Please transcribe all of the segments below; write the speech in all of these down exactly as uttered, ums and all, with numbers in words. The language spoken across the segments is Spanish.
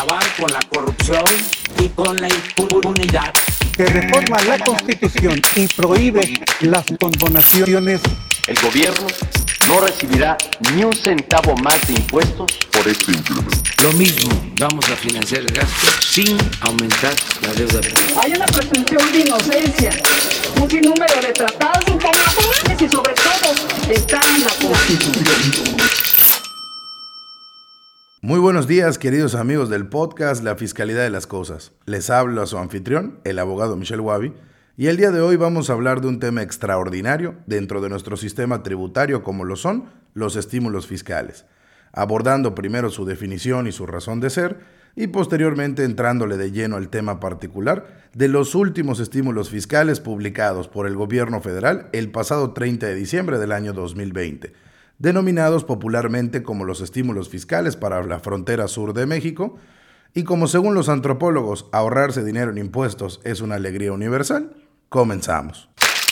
acabar con la corrupción y con la impunidad. Que reforma la Constitución y prohíbe las condonaciones. El gobierno no recibirá ni un centavo más de impuestos por este incremento. Lo mismo, vamos a financiar el gasto sin aumentar la deuda. Hay una presunción de inocencia, un sinnúmero de tratados internacionales y sobre todo está en la Constitución. Muy buenos días, queridos amigos del podcast La Fiscalidad de las Cosas. Les hablo a su anfitrión, el abogado Michel Wabi, y el día de hoy vamos a hablar de un tema extraordinario dentro de nuestro sistema tributario como lo son los estímulos fiscales, abordando primero su definición y su razón de ser, y posteriormente entrándole de lleno al tema particular de los últimos estímulos fiscales publicados por el gobierno federal el pasado treinta de diciembre del año dos mil veinte, denominados popularmente como los estímulos fiscales para la frontera sur de México, y como según los antropólogos ahorrarse dinero en impuestos es una alegría universal, comenzamos.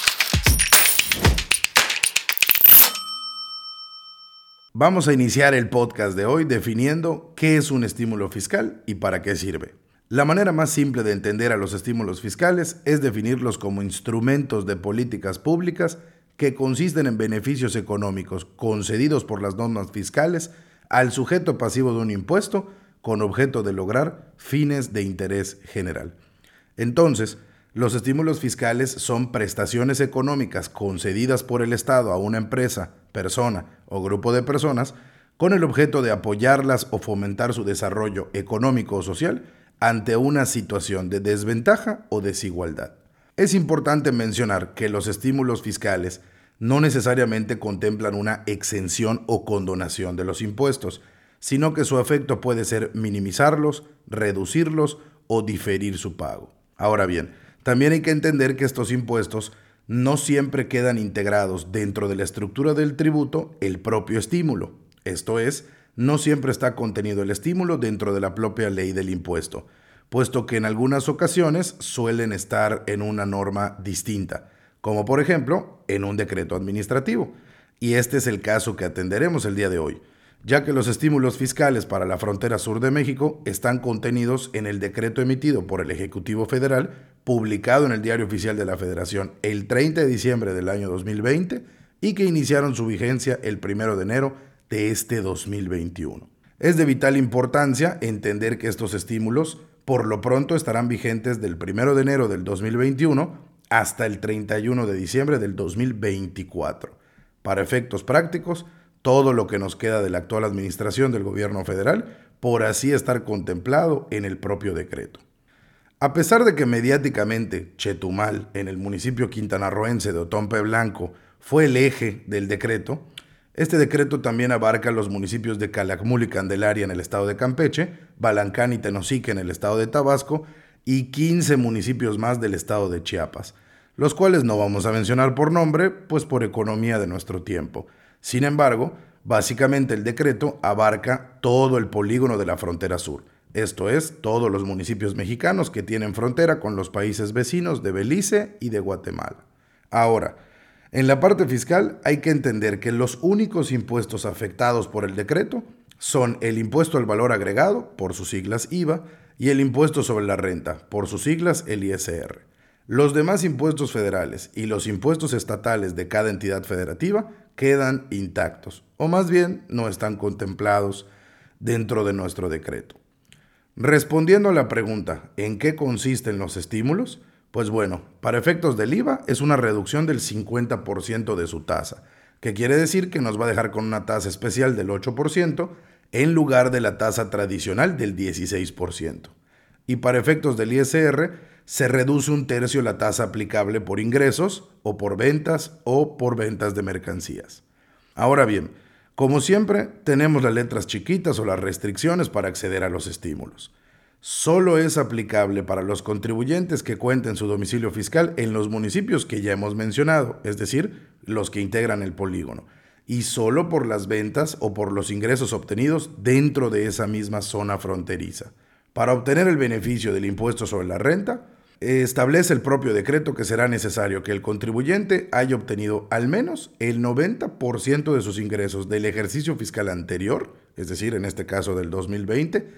Vamos a iniciar el podcast de hoy definiendo qué es un estímulo fiscal y para qué sirve. La manera más simple de entender a los estímulos fiscales es definirlos como instrumentos de políticas públicas que consisten en beneficios económicos concedidos por las normas fiscales al sujeto pasivo de un impuesto con objeto de lograr fines de interés general. Entonces, los estímulos fiscales son prestaciones económicas concedidas por el Estado a una empresa, persona o grupo de personas con el objeto de apoyarlas o fomentar su desarrollo económico o social ante una situación de desventaja o desigualdad. Es importante mencionar que los estímulos fiscales no necesariamente contemplan una exención o condonación de los impuestos, sino que su efecto puede ser minimizarlos, reducirlos o diferir su pago. Ahora bien, también hay que entender que estos impuestos no siempre quedan integrados dentro de la estructura del tributo el propio estímulo. Esto es, no siempre está contenido el estímulo dentro de la propia ley del impuesto, puesto que en algunas ocasiones suelen estar en una norma distinta, como por ejemplo en un decreto administrativo. Y este es el caso que atenderemos el día de hoy, ya que los estímulos fiscales para la frontera sur de México están contenidos en el decreto emitido por el Ejecutivo Federal, publicado en el Diario Oficial de la Federación el treinta de diciembre del año dos mil veinte y que iniciaron su vigencia el primero de enero de este dos mil veintiuno. Es de vital importancia entender que estos estímulos por lo pronto estarán vigentes del primero de enero del dos mil veintiuno hasta el treinta y uno de diciembre del dos mil veinticuatro. Para efectos prácticos, todo lo que nos queda de la actual administración del gobierno federal, por así estar contemplado en el propio decreto. A pesar de que mediáticamente Chetumal, en el municipio quintanarroense de Otompe Blanco, fue el eje del decreto, este decreto también abarca los municipios de Calakmul y Candelaria en el estado de Campeche, Balancán y Tenosique en el estado de Tabasco y quince municipios más del estado de Chiapas, los cuales no vamos a mencionar por nombre, pues por economía de nuestro tiempo. Sin embargo, básicamente el decreto abarca todo el polígono de la frontera sur, esto es, todos los municipios mexicanos que tienen frontera con los países vecinos de Belice y de Guatemala. Ahora, en la parte fiscal hay que entender que los únicos impuestos afectados por el decreto son el impuesto al valor agregado, por sus siglas I V A, y el impuesto sobre la renta, por sus siglas el I S R. Los demás impuestos federales y los impuestos estatales de cada entidad federativa quedan intactos, o más bien no están contemplados dentro de nuestro decreto. Respondiendo a la pregunta, ¿en qué consisten los estímulos? Pues bueno, para efectos del I V A es una reducción del cincuenta por ciento de su tasa, que quiere decir que nos va a dejar con una tasa especial del ocho por ciento en lugar de la tasa tradicional del dieciséis por ciento. Y para efectos del I S R se reduce un tercio la tasa aplicable por ingresos o por ventas o por ventas de mercancías. Ahora bien, como siempre, tenemos las letras chiquitas o las restricciones para acceder a los estímulos. Solo es aplicable para los contribuyentes que cuenten su domicilio fiscal en los municipios que ya hemos mencionado, es decir, los que integran el polígono, y solo por las ventas o por los ingresos obtenidos dentro de esa misma zona fronteriza. Para obtener el beneficio del impuesto sobre la renta, establece el propio decreto que será necesario que el contribuyente haya obtenido al menos el noventa por ciento de sus ingresos del ejercicio fiscal anterior, es decir, en este caso del dos mil veinte,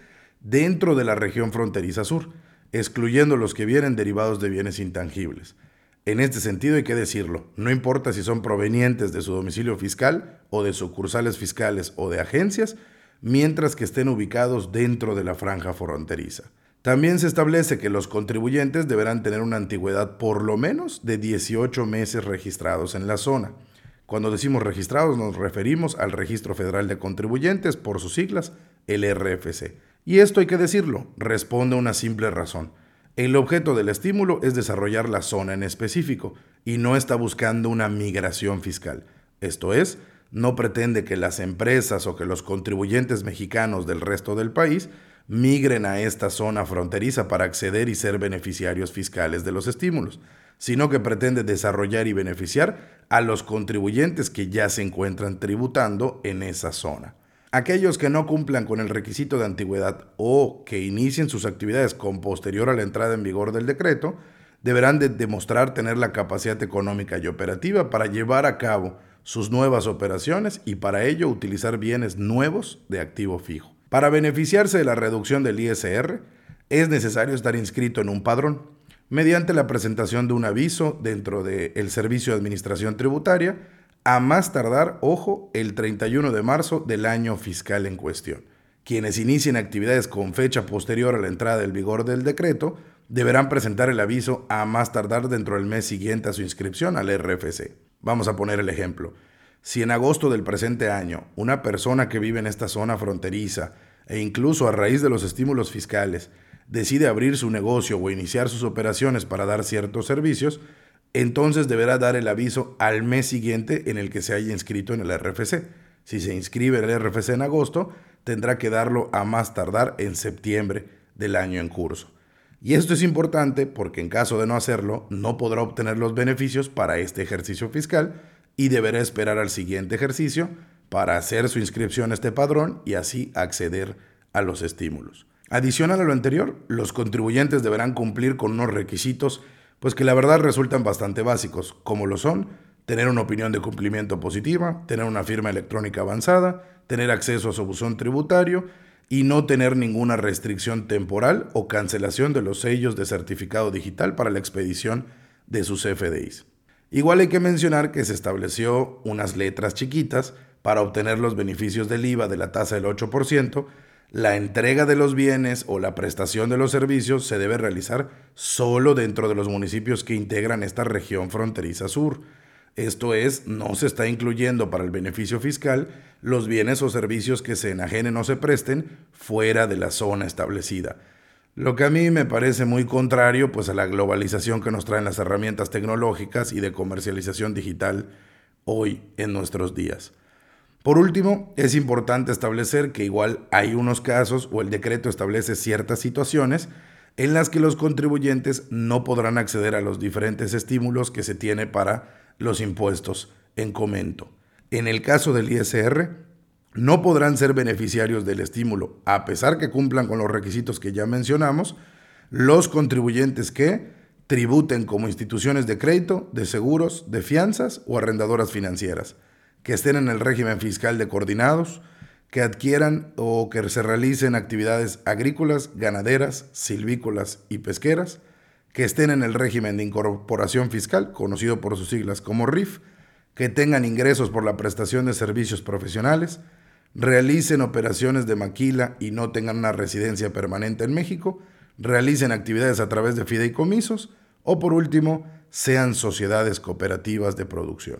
dentro de la región fronteriza sur, excluyendo los que vienen derivados de bienes intangibles. En este sentido hay que decirlo, no importa si son provenientes de su domicilio fiscal o de sucursales fiscales o de agencias, mientras que estén ubicados dentro de la franja fronteriza. También se establece que los contribuyentes deberán tener una antigüedad por lo menos de dieciocho meses registrados en la zona. Cuando decimos registrados nos referimos al Registro Federal de Contribuyentes, por sus siglas, el R F C. Y esto hay que decirlo, responde a una simple razón. El objeto del estímulo es desarrollar la zona en específico y no está buscando una migración fiscal. Esto es, no pretende que las empresas o que los contribuyentes mexicanos del resto del país migren a esta zona fronteriza para acceder y ser beneficiarios fiscales de los estímulos, sino que pretende desarrollar y beneficiar a los contribuyentes que ya se encuentran tributando en esa zona. Aquellos que no cumplan con el requisito de antigüedad o que inicien sus actividades con posterior a la entrada en vigor del decreto, deberán de demostrar tener la capacidad económica y operativa para llevar a cabo sus nuevas operaciones y para ello utilizar bienes nuevos de activo fijo. Para beneficiarse de la reducción del I S R, es necesario estar inscrito en un padrón, mediante la presentación de un aviso dentro del Servicio de Administración Tributaria, a más tardar, ojo, el treinta y uno de marzo del año fiscal en cuestión. Quienes inicien actividades con fecha posterior a la entrada del vigor del decreto deberán presentar el aviso a más tardar dentro del mes siguiente a su inscripción al R F C. Vamos a poner el ejemplo. Si en agosto del presente año una persona que vive en esta zona fronteriza e incluso a raíz de los estímulos fiscales decide abrir su negocio o iniciar sus operaciones para dar ciertos servicios, entonces deberá dar el aviso al mes siguiente en el que se haya inscrito en el R F C. Si se inscribe en el R F C en agosto, tendrá que darlo a más tardar en septiembre del año en curso. Y esto es importante porque en caso de no hacerlo, no podrá obtener los beneficios para este ejercicio fiscal y deberá esperar al siguiente ejercicio para hacer su inscripción a este padrón y así acceder a los estímulos. Adicional a lo anterior, los contribuyentes deberán cumplir con unos requisitos pues que la verdad resultan bastante básicos, como lo son tener una opinión de cumplimiento positiva, tener una firma electrónica avanzada, tener acceso a su buzón tributario y no tener ninguna restricción temporal o cancelación de los sellos de certificado digital para la expedición de sus F D Is. Igual hay que mencionar que se estableció unas letras chiquitas para obtener los beneficios del I V A de la tasa del ocho por ciento. La entrega de los bienes o la prestación de los servicios se debe realizar solo dentro de los municipios que integran esta región fronteriza sur. Esto es, no se está incluyendo para el beneficio fiscal los bienes o servicios que se enajenen o se presten fuera de la zona establecida. Lo que a mí me parece muy contrario pues, a la globalización que nos traen las herramientas tecnológicas y de comercialización digital hoy en nuestros días. Por último, es importante establecer que igual hay unos casos o el decreto establece ciertas situaciones en las que los contribuyentes no podrán acceder a los diferentes estímulos que se tiene para los impuestos en comento. En el caso del I S R, no podrán ser beneficiarios del estímulo, a pesar que cumplan con los requisitos que ya mencionamos, los contribuyentes que tributen como instituciones de crédito, de seguros, de fianzas o arrendadoras financieras, que estén en el régimen fiscal de coordinados, que adquieran o que se realicen actividades agrícolas, ganaderas, silvícolas y pesqueras, que estén en el régimen de incorporación fiscal, conocido por sus siglas como R I F, que tengan ingresos por la prestación de servicios profesionales, realicen operaciones de maquila y no tengan una residencia permanente en México, realicen actividades a través de fideicomisos o, por último, sean sociedades cooperativas de producción.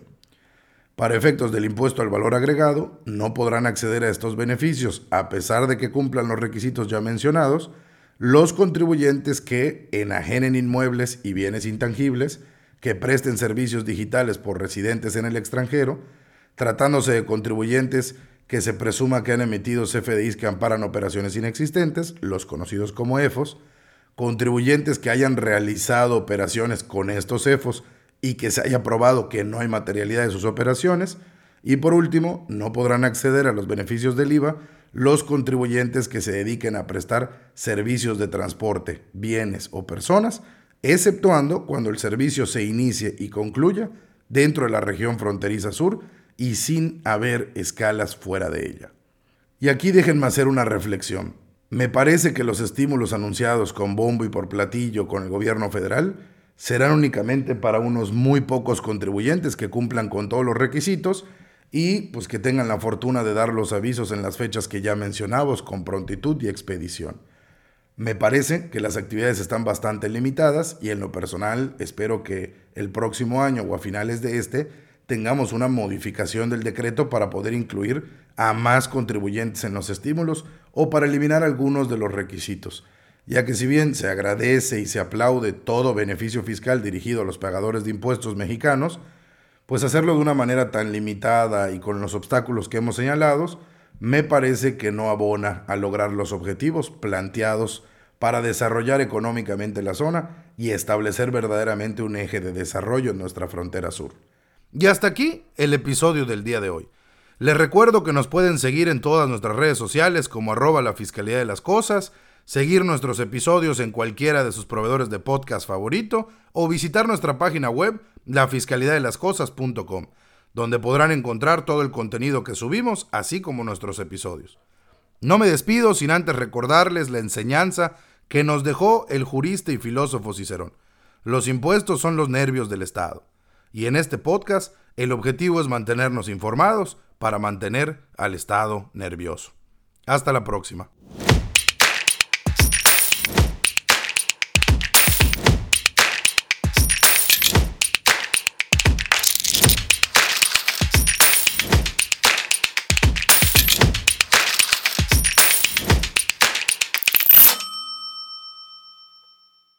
Para efectos del impuesto al valor agregado, no podrán acceder a estos beneficios, a pesar de que cumplan los requisitos ya mencionados, los contribuyentes que enajenen inmuebles y bienes intangibles, que presten servicios digitales por residentes en el extranjero, tratándose de contribuyentes que se presuma que han emitido C F D Is que amparan operaciones inexistentes, los conocidos como E F Os, contribuyentes que hayan realizado operaciones con estos E F Os y que se haya probado que no hay materialidad de sus operaciones, y por último, no podrán acceder a los beneficios del I V A los contribuyentes que se dediquen a prestar servicios de transporte, bienes o personas, exceptuando cuando el servicio se inicie y concluya dentro de la región fronteriza sur y sin haber escalas fuera de ella. Y aquí déjenme hacer una reflexión. Me parece que los estímulos anunciados con bombo y por platillo con el gobierno federal serán únicamente para unos muy pocos contribuyentes que cumplan con todos los requisitos y pues que tengan la fortuna de dar los avisos en las fechas que ya mencionamos con prontitud y expedición. Me parece que las actividades están bastante limitadas y en lo personal espero que el próximo año o a finales de este tengamos una modificación del decreto para poder incluir a más contribuyentes en los estímulos o para eliminar algunos de los requisitos, ya que si bien se agradece y se aplaude todo beneficio fiscal dirigido a los pagadores de impuestos mexicanos, pues hacerlo de una manera tan limitada y con los obstáculos que hemos señalado, me parece que no abona a lograr los objetivos planteados para desarrollar económicamente la zona y establecer verdaderamente un eje de desarrollo en nuestra frontera sur. Y hasta aquí el episodio del día de hoy. Les recuerdo que nos pueden seguir en todas nuestras redes sociales como arroba la Fiscalía de las Cosas, seguir nuestros episodios en cualquiera de sus proveedores de podcast favorito o visitar nuestra página web la fiscalidad de las cosas punto com, donde podrán encontrar todo el contenido que subimos, así como nuestros episodios. No me despido sin antes recordarles la enseñanza que nos dejó el jurista y filósofo Cicerón. Los impuestos son los nervios del Estado. Y en este podcast, el objetivo es mantenernos informados para mantener al Estado nervioso. Hasta la próxima.